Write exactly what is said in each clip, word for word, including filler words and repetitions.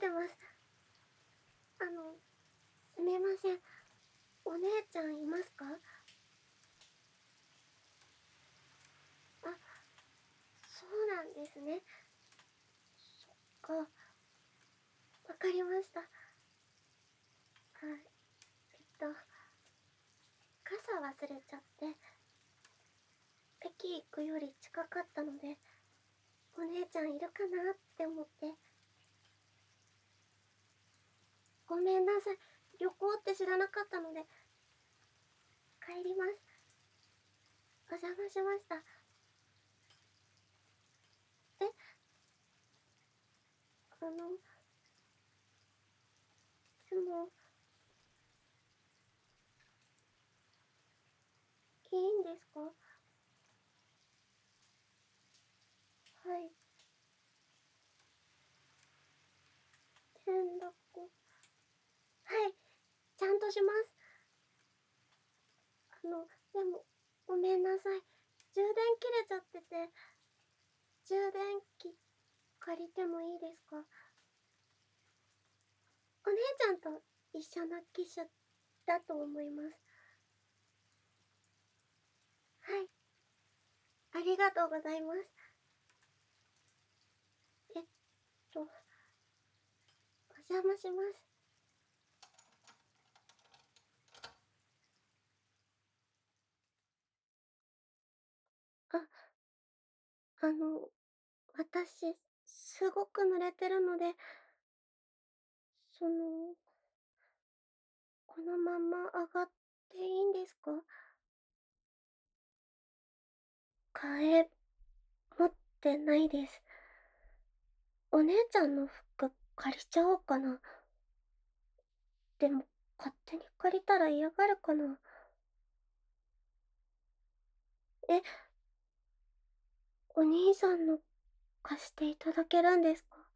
ってます。あの、すみません。お姉ちゃんいますか？あ、そうなんですね。そっか。わかりました。あ、えっと、傘忘れちゃって、駅行くより近かったので、お姉ちゃんいるかなって思って。ごめんなさい。旅行って知らなかったので、帰ります。お邪魔しました。え、あの、でも、いいんですか？はい。連絡。はい、ちゃんとします。あの、でも、ごめんなさい。充電切れちゃってて、充電器借りてもいいですか？お姉ちゃんと一緒の機種だと思います。はい。ありがとうございます。えっと、お邪魔します。あ、あの、私、すごく濡れてるので、その、このまま上がっていいんですか？替え、持ってないです。お姉ちゃんの服借りちゃおうかな。でも、勝手に借りたら嫌がるかな。え、お兄さんの貸していただけるんですか？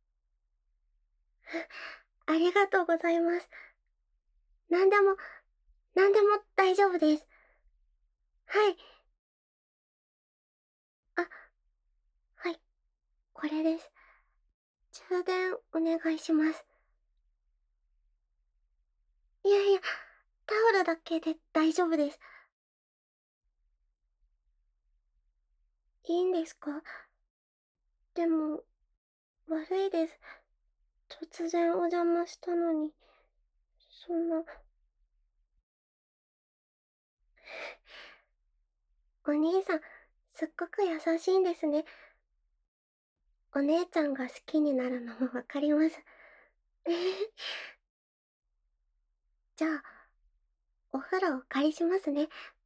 ありがとうございます。なんでも、なんでも大丈夫です。はい。あ、はい。これです。充電お願いします。いやいや、タオルだけで大丈夫です。いいんですか？でも、悪いです。突然お邪魔したのに、そんな。お兄さん、すっごく優しいんですね。お姉ちゃんが好きになるのもわかります。じゃあ、お風呂お借りしますね。